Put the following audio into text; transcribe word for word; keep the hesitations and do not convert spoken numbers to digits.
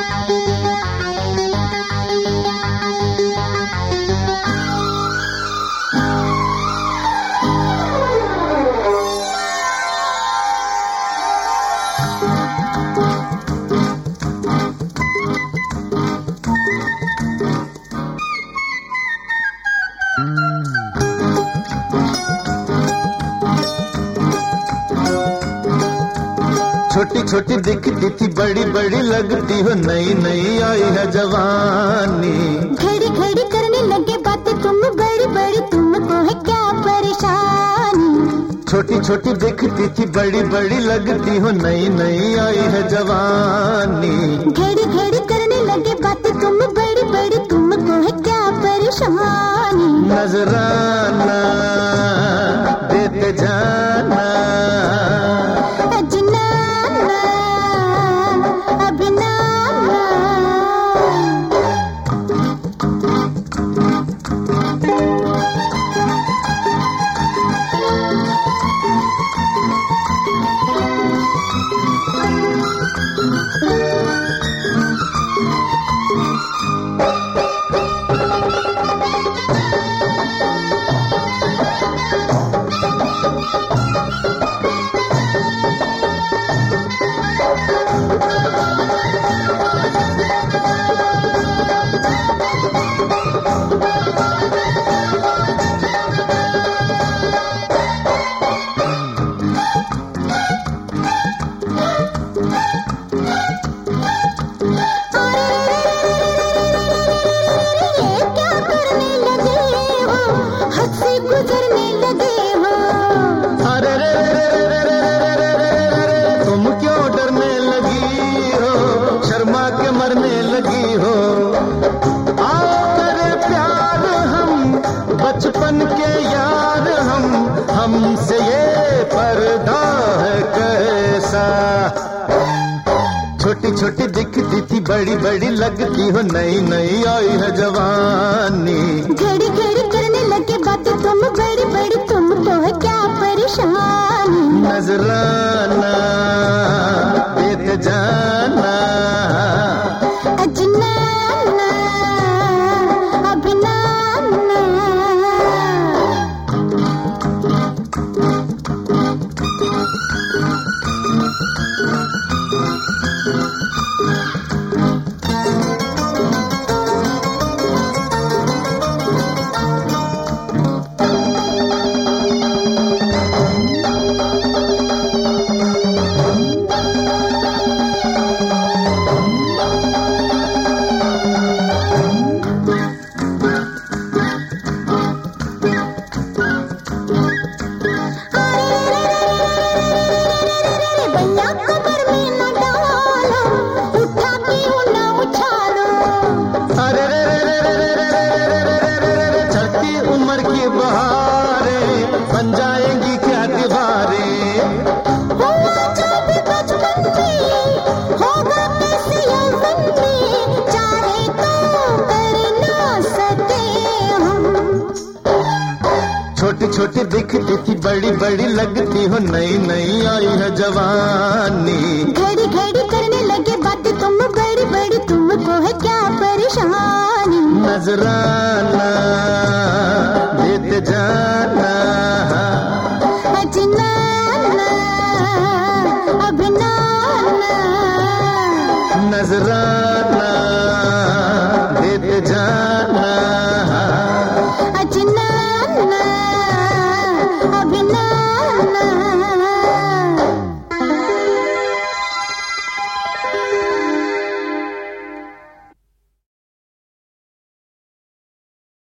छोटी छोटी दिखती थी बड़ी बड़ी लगती हो, नई नई आई है जवानी। घड़ी घड़ी करने लगे बातें तुम बड़ी बड़ी, तुमको है क्या परेशानी। छोटी छोटी दिखती थी बड़ी बड़ी लगती हो, नई नई आई है जवानी। घड़ी घड़ी करने लगे बातें तुम बड़ी बड़ी, तुमको है क्या परेशानी। नजराना देते जाना, मरने लगी हो। आओ करे प्यार हम बचपन के यार, हम हमसे ये पर्दा है कैसा। छोटी छोटी दिखती थी बड़ी बड़ी लगती हो, नई नई आई है जवानी। घड़ी घड़ी करने लगे बातें तुम बड़ी बड़ी, तुमको है क्या परेशानी। नजराना देते जाना, बन जाएंगी क्या दीवारें। हुआ जो भी बचपन में होगा कैसे यौवन में, चाहे तो कर ना सके हम। छोटी छोटी दिखती थी बड़ी बड़ी लगती हो, नई नई आई है जवानी। घड़ी घड़ी करने लगे बातें तुम बड़ी बड़ी, तुमको है क्या परेशानी। नजराना देते जाना, अजनाना अब नाना। नजराना